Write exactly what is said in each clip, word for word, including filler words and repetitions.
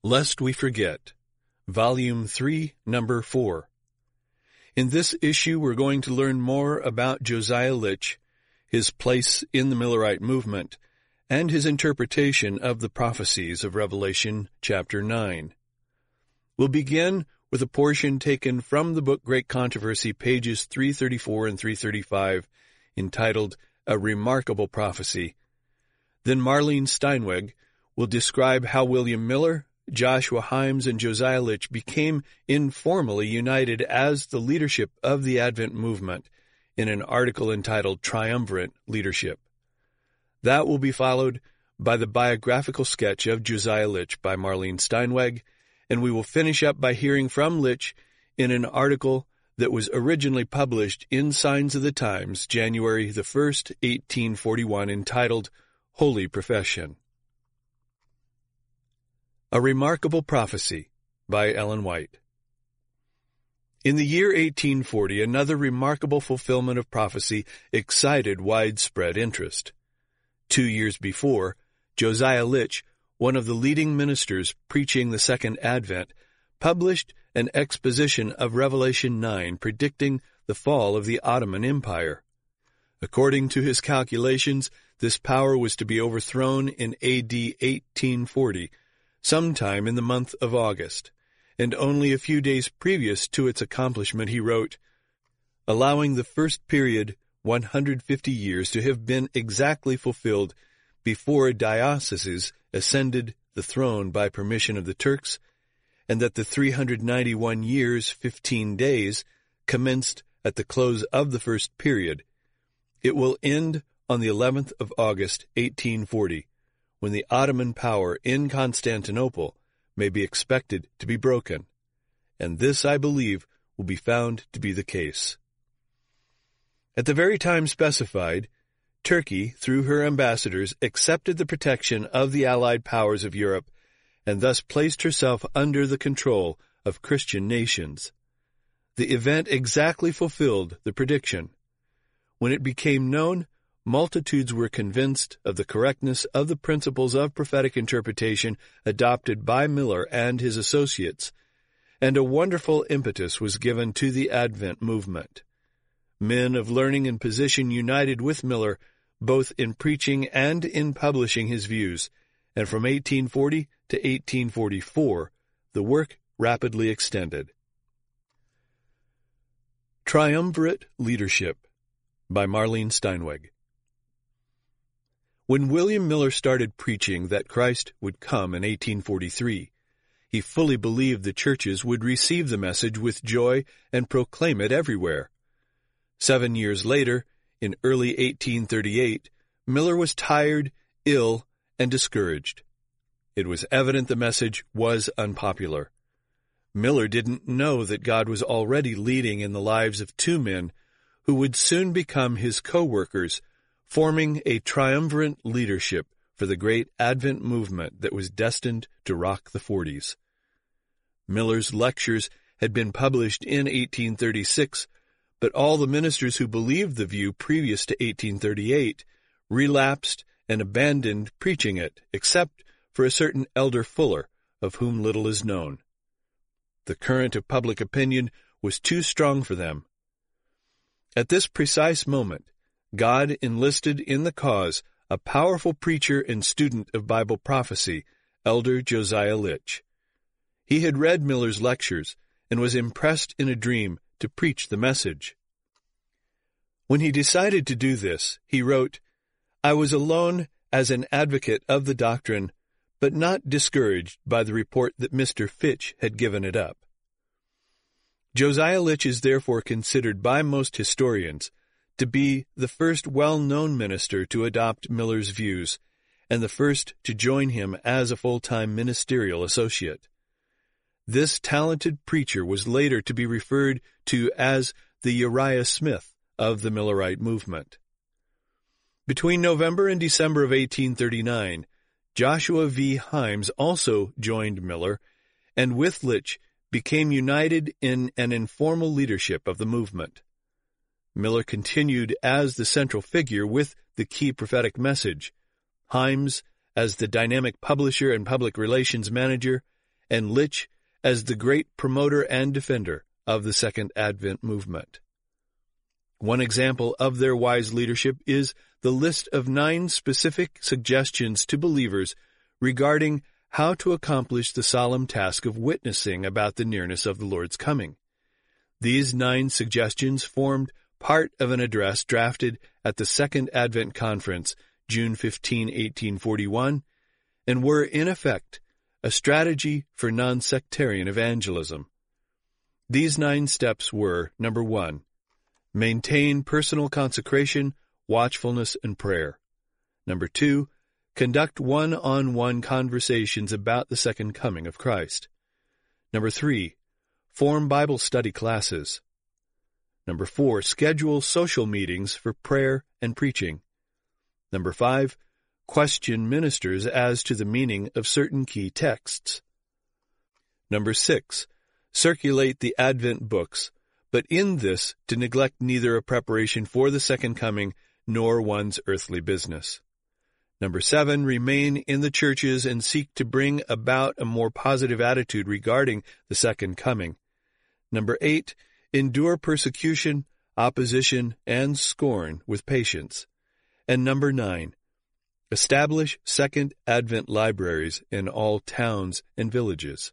Lest We Forget, Volume three, Number four. In this issue, we're going to learn more about Josiah Litch, his place in the Millerite movement, and his interpretation of the prophecies of Revelation chapter nine. We'll begin with a portion taken from the book Great Controversy, pages three thirty-four and three thirty-five, entitled A Remarkable Prophecy. Then Marlene Steinweg will describe how William Miller, Joshua Himes, and Josiah Litch became informally united as the leadership of the Advent movement in an article entitled Triumvirate Leadership. That will be followed by the biographical sketch of Josiah Litch by Marlene Steinweg, and we will finish up by hearing from Litch in an article that was originally published in Signs of the Times, January the first, eighteen forty-one, entitled Holy Profession. A Remarkable Prophecy by Ellen White. In the year eighteen forty, another remarkable fulfillment of prophecy excited widespread interest. Two years before, Josiah Litch, one of the leading ministers preaching the Second Advent, published an exposition of Revelation nine predicting the fall of the Ottoman Empire. According to his calculations, this power was to be overthrown in A D eighteen forty, sometime in the month of August, and only a few days previous to its accomplishment he wrote, allowing the first period, one hundred fifty years, to have been exactly fulfilled before dioceses ascended the throne by permission of the Turks, and that the three hundred ninety-one years, fifteen days, commenced at the close of the first period. It will end on the eleventh of August, eighteen forty, when the Ottoman power in Constantinople may be expected to be broken, and this, I believe, will be found to be the case. At the very time specified, Turkey, through her ambassadors, accepted the protection of the Allied powers of Europe, and thus placed herself under the control of Christian nations. The event exactly fulfilled the prediction. When it became known, multitudes were convinced of the correctness of the principles of prophetic interpretation adopted by Miller and his associates, and a wonderful impetus was given to the Advent movement. Men of learning and position united with Miller, both in preaching and in publishing his views, and from eighteen forty to eighteen forty-four, the work rapidly extended. Triumvirate Leadership by Marlene Steinweg. When William Miller started preaching that Christ would come in eighteen forty-three, he fully believed the churches would receive the message with joy and proclaim it everywhere. Seven years later, in early eighteen thirty-eight, Miller was tired, ill, and discouraged. It was evident the message was unpopular. Miller didn't know that God was already leading in the lives of two men who would soon become his co-workers, forming a triumvirate leadership for the great Advent movement that was destined to rock the forties. Miller's lectures had been published in eighteen thirty-six, but all the ministers who believed the view previous to eighteen thirty-eight relapsed and abandoned preaching it, except for a certain Elder Fuller, of whom little is known. The current of public opinion was too strong for them. At this precise moment, God enlisted in the cause a powerful preacher and student of Bible prophecy, Elder Josiah Litch. He had read Miller's lectures and was impressed in a dream to preach the message. When he decided to do this, he wrote, "I was alone as an advocate of the doctrine, but not discouraged by the report that Mister Fitch had given it up." Josiah Litch is therefore considered by most historians to be the first well-known minister to adopt Miller's views, and the first to join him as a full-time ministerial associate. This talented preacher was later to be referred to as the Uriah Smith of the Millerite movement. Between November and December of eighteen thirty-nine, Joshua V. Himes also joined Miller, and with Litch became united in an informal leadership of the movement. Miller continued as the central figure with the key prophetic message, Himes as the dynamic publisher and public relations manager, and Litch as the great promoter and defender of the Second Advent movement. One example of their wise leadership is the list of nine specific suggestions to believers regarding how to accomplish the solemn task of witnessing about the nearness of the Lord's coming. These nine suggestions formed part of an address drafted at the Second Advent Conference, June fifteenth, eighteen forty-one, and were, in effect, a strategy for non-sectarian evangelism. These nine steps were, number one, maintain personal consecration, watchfulness, and prayer. Number two, conduct one-on-one conversations about the second coming of Christ. Number three, form Bible study classes. Number four, schedule social meetings for prayer and preaching. Number five, question ministers as to the meaning of certain key texts. Number six, circulate the Advent books, but in this to neglect neither a preparation for the second coming nor one's earthly business. Number seven, remain in the churches and seek to bring about a more positive attitude regarding the second coming. Number eight, endure persecution, opposition, and scorn with patience. And number nine, establish Second Advent libraries in all towns and villages.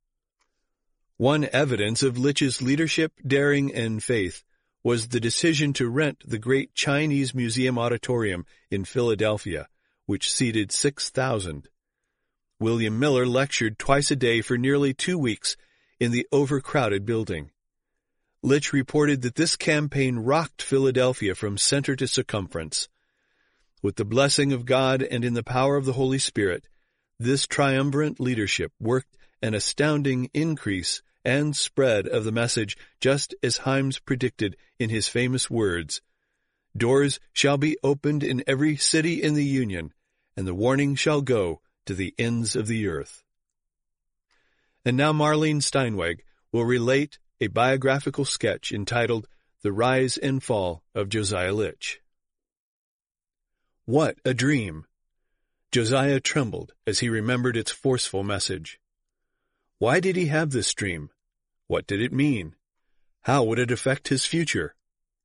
One evidence of Litch's leadership, daring, and faith was the decision to rent the great Chinese Museum Auditorium in Philadelphia, which seated six thousand. William Miller lectured twice a day for nearly two weeks in the overcrowded building. Litch reported that this campaign rocked Philadelphia from center to circumference. With the blessing of God and in the power of the Holy Spirit, this triumvirate leadership worked an astounding increase and spread of the message, just as Himes predicted in his famous words, "Doors shall be opened in every city in the Union, and the warning shall go to the ends of the earth." And now Marlene Steinweg will relate a biographical sketch entitled The Rise and Fall of Josiah Litch. What a dream! Josiah trembled as he remembered its forceful message. Why did he have this dream? What did it mean? How would it affect his future?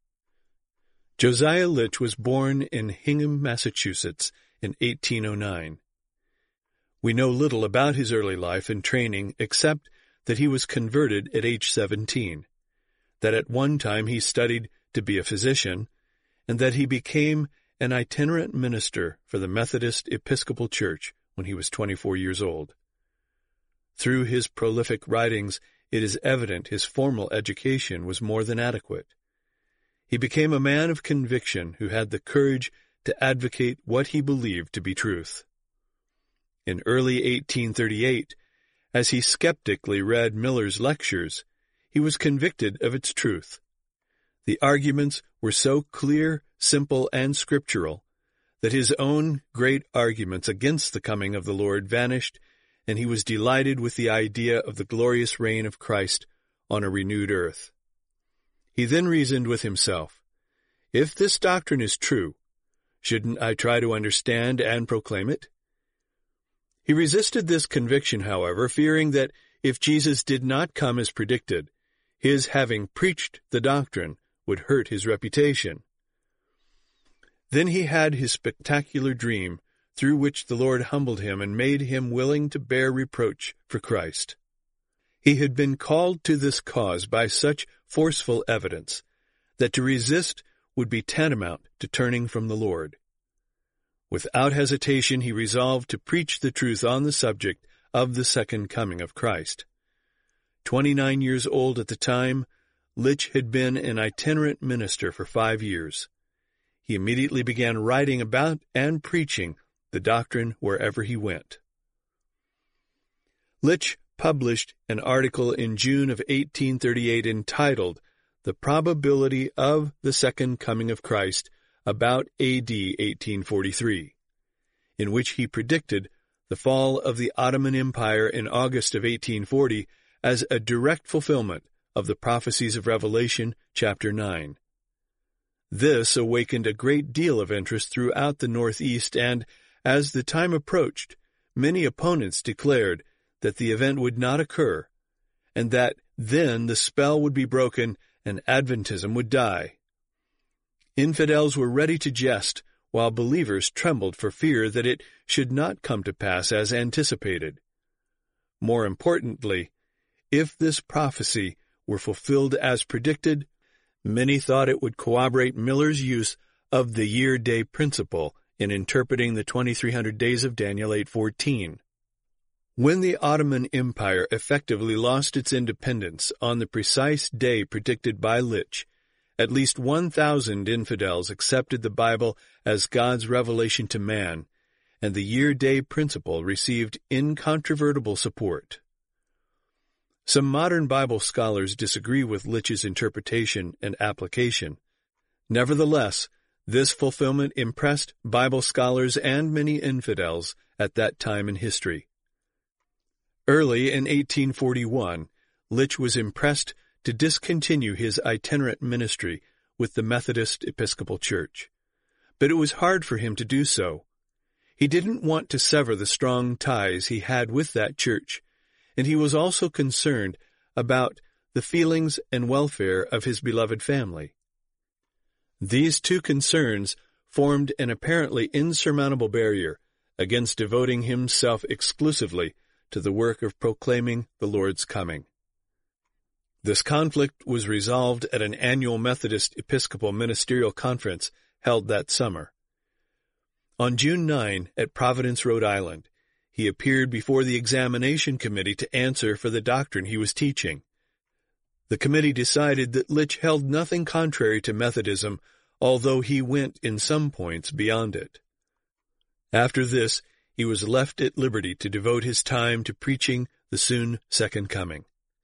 Josiah Litch was born in Hingham, Massachusetts, in eighteen oh nine. We know little about his early life and training except that he was converted at age seventeen, that at one time he studied to be a physician, and that he became an itinerant minister for the Methodist Episcopal Church when he was twenty-four years old. Through his prolific writings, it is evident his formal education was more than adequate. He became a man of conviction who had the courage to advocate what he believed to be truth. In early eighteen thirty-eight, as he skeptically read Miller's lectures, he was convicted of its truth. The arguments were so clear, simple, and scriptural that his own great arguments against the coming of the Lord vanished, and he was delighted with the idea of the glorious reign of Christ on a renewed earth. He then reasoned with himself, if this doctrine is true, shouldn't I try to understand and proclaim it? He resisted this conviction, however, fearing that if Jesus did not come as predicted, his having preached the doctrine would hurt his reputation. Then he had his spectacular dream, through which the Lord humbled him and made him willing to bear reproach for Christ. He had been called to this cause by such forceful evidence that to resist would be tantamount to turning from the Lord. Without hesitation, he resolved to preach the truth on the subject of the second coming of Christ. Twenty-nine years old at the time, Litch had been an itinerant minister for five years. He immediately began writing about and preaching the doctrine wherever he went. Litch published an article in June of eighteen thirty-eight entitled The Probability of the Second Coming of Christ about A D eighteen forty-three, in which he predicted the fall of the Ottoman Empire in August of eighteen forty as a direct fulfillment of the prophecies of Revelation chapter nine. This awakened a great deal of interest throughout the Northeast, and, as the time approached, many opponents declared that the event would not occur, and that then the spell would be broken and Adventism would die. Infidels were ready to jest, while believers trembled for fear that it should not come to pass as anticipated. More importantly, if this prophecy were fulfilled as predicted, many thought it would corroborate Miller's use of the year-day principle in interpreting the twenty-three hundred days of Daniel eight fourteen. When the Ottoman Empire effectively lost its independence on the precise day predicted by Litch, at least one thousand infidels accepted the Bible as God's revelation to man, and the year-day principle received incontrovertible support. Some modern Bible scholars disagree with Litch's interpretation and application. Nevertheless, this fulfillment impressed Bible scholars and many infidels at that time in history. Early in eighteen forty-one, Litch was impressed to discontinue his itinerant ministry with the Methodist Episcopal Church, but it was hard for him to do so. He didn't want to sever the strong ties he had with that church, and he was also concerned about the feelings and welfare of his beloved family. These two concerns formed an apparently insurmountable barrier against devoting himself exclusively to the work of proclaiming the Lord's coming. This conflict was resolved at an annual Methodist Episcopal Ministerial Conference held that summer. On June ninth, at Providence, Rhode Island, he appeared before the examination committee to answer for the doctrine he was teaching. The committee decided that Litch held nothing contrary to Methodism, although he went in some points beyond it. After this, he was left at liberty to devote his time to preaching the soon second coming.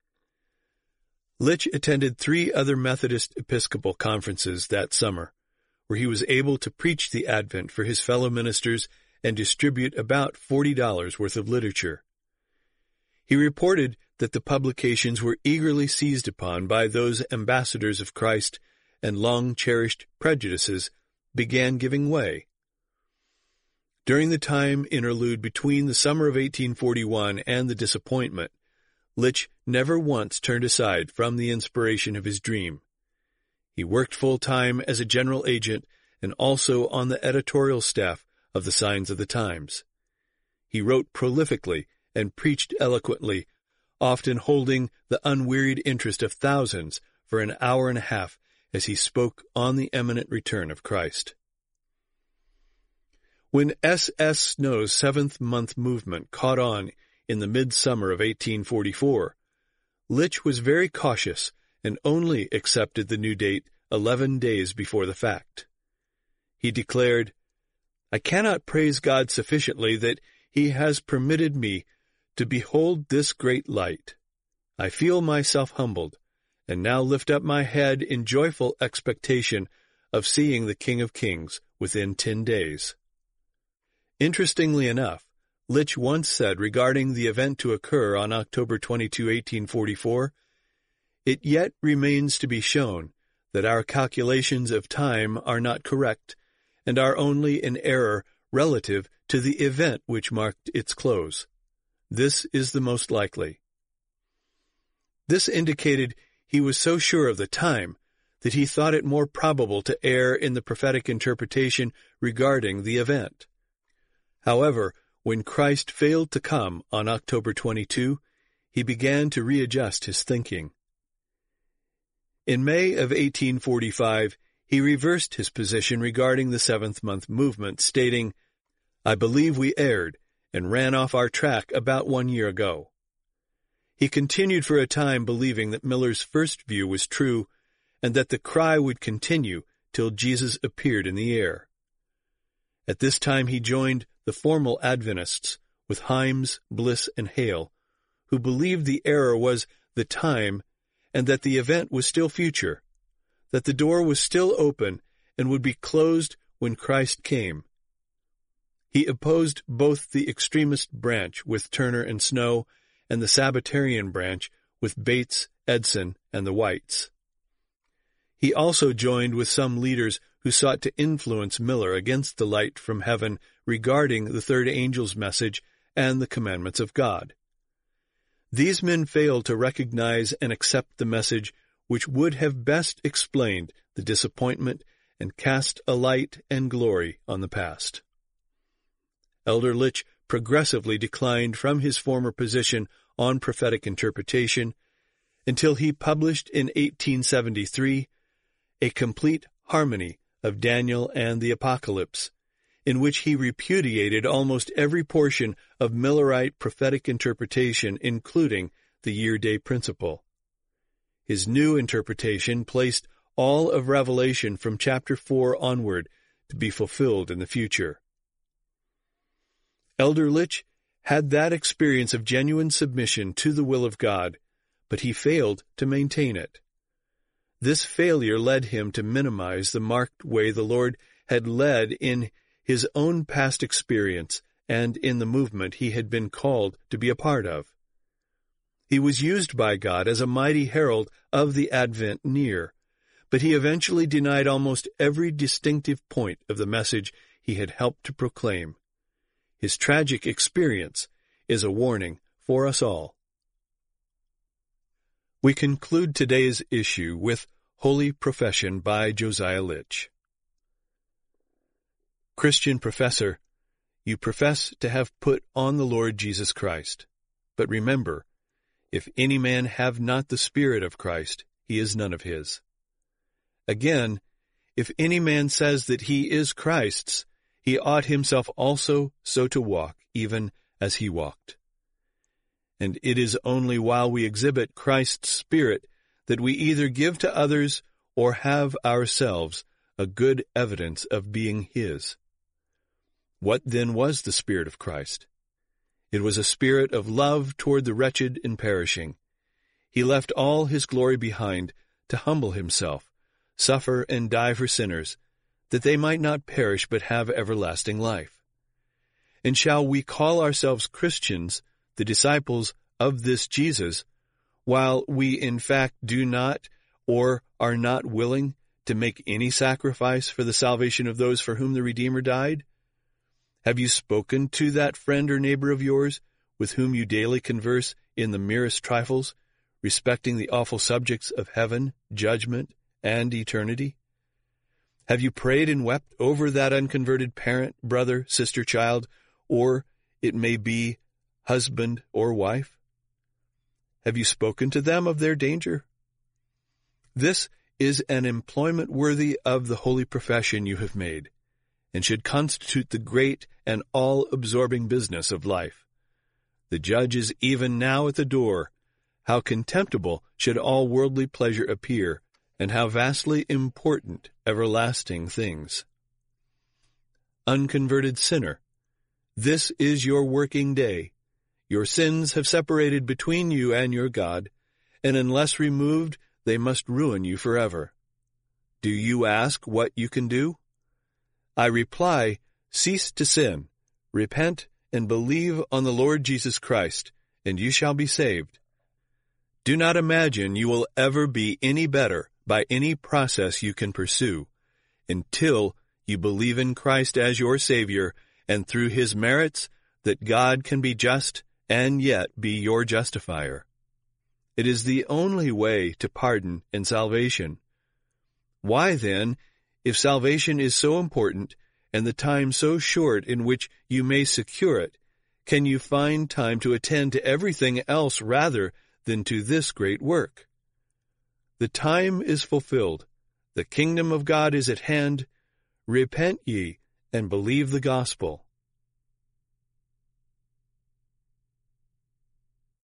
Litch attended three other Methodist Episcopal conferences that summer, where he was able to preach the Advent for his fellow ministers and distribute about forty dollars worth of literature. He reported that the publications were eagerly seized upon by those ambassadors of Christ, and long-cherished prejudices began giving way. During the time interlude between the summer of eighteen forty-one and the disappointment, Litch never once turned aside from the inspiration of his dream. He worked full-time as a general agent and also on the editorial staff of the Signs of the Times. He wrote prolifically and preached eloquently, often holding the unwearied interest of thousands for an hour and a half as he spoke on the imminent return of Christ. When S S Snow's seventh-month movement caught on in the midsummer of eighteen forty-four, Litch was very cautious and only accepted the new date eleven days before the fact. He declared, "I cannot praise God sufficiently that He has permitted me to behold this great light. I feel myself humbled, and now lift up my head in joyful expectation of seeing the King of Kings within ten days." Interestingly enough, Litch once said regarding the event to occur on October twenty-second, eighteen forty-four, "It yet remains to be shown that our calculations of time are not correct, and are only in error relative to the event which marked its close. This is the most likely." This indicated he was so sure of the time that he thought it more probable to err in the prophetic interpretation regarding the event. However, when Christ failed to come on October twenty-second, he began to readjust his thinking. In May of eighteen forty-five, he reversed his position regarding the seventh-month movement, stating, "I believe we erred and ran off our track about one year ago." He continued for a time believing that Miller's first view was true, and that the cry would continue till Jesus appeared in the air. At this time he joined the formal Adventists with Himes, Bliss, and Hale, who believed the error was the time and that the event was still future, that the door was still open and would be closed when Christ came. He opposed both the extremist branch with Turner and Snow and the Sabbatarian branch with Bates, Edson, and the Whites. He also joined with some leaders who sought to influence Miller against the light from heaven regarding the third angel's message and the commandments of God. These men failed to recognize and accept the message which would have best explained the disappointment and cast a light and glory on the past. Elder Litch progressively declined from his former position on prophetic interpretation until he published in eighteen seventy-three a complete harmony of Daniel and the Apocalypse, in which he repudiated almost every portion of Millerite prophetic interpretation, including the year-day principle. His new interpretation placed all of Revelation from chapter four onward to be fulfilled in the future. Elder Litch had that experience of genuine submission to the will of God, but he failed to maintain it. This failure led him to minimize the marked way the Lord had led in his own past experience and in the movement he had been called to be a part of. He was used by God as a mighty herald of the advent near, but he eventually denied almost every distinctive point of the message he had helped to proclaim. His tragic experience is a warning for us all. We conclude today's issue with Holy Profession by Josiah Litch. Christian professor, you profess to have put on the Lord Jesus Christ. But remember, if any man have not the Spirit of Christ, he is none of his. Again, if any man says that he is Christ's, he ought himself also so to walk, even as he walked. And it is only while we exhibit Christ's Spirit that we either give to others or have ourselves a good evidence of being his. What then was the Spirit of Christ? It was a spirit of love toward the wretched and perishing. He left all his glory behind to humble himself, suffer and die for sinners, that they might not perish but have everlasting life. And shall we call ourselves Christians, the disciples of this Jesus, while we in fact do not or are not willing to make any sacrifice for the salvation of those for whom the Redeemer died? Have you spoken to that friend or neighbor of yours with whom you daily converse in the merest trifles, respecting the awful subjects of heaven, judgment, and eternity? Have you prayed and wept over that unconverted parent, brother, sister, child, or, it may be, husband or wife? Have you spoken to them of their danger? This is an employment worthy of the holy profession you have made, and should constitute the great and all-absorbing business of life. The judge is even now at the door. How contemptible should all worldly pleasure appear, and how vastly important everlasting things. Unconverted sinner, this is your working day. Your sins have separated between you and your God, and unless removed, they must ruin you forever. Do you ask what you can do? I reply, cease to sin, repent, and believe on the Lord Jesus Christ, and you shall be saved. Do not imagine you will ever be any better by any process you can pursue, until you believe in Christ as your Savior, and through his merits that God can be just and yet be your justifier. It is the only way to pardon and salvation. Why then, if salvation is so important, and the time so short in which you may secure it, can you find time to attend to everything else rather than to this great work? The time is fulfilled. The kingdom of God is at hand. Repent ye, and believe the gospel.